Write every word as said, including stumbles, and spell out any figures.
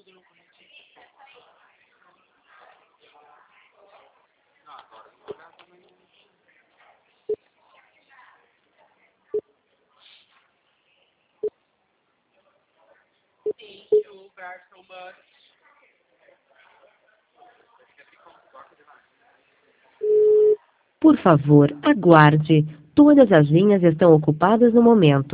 Thank you very so much. Por favor, aguarde. Todas as linhas estão ocupadas no momento.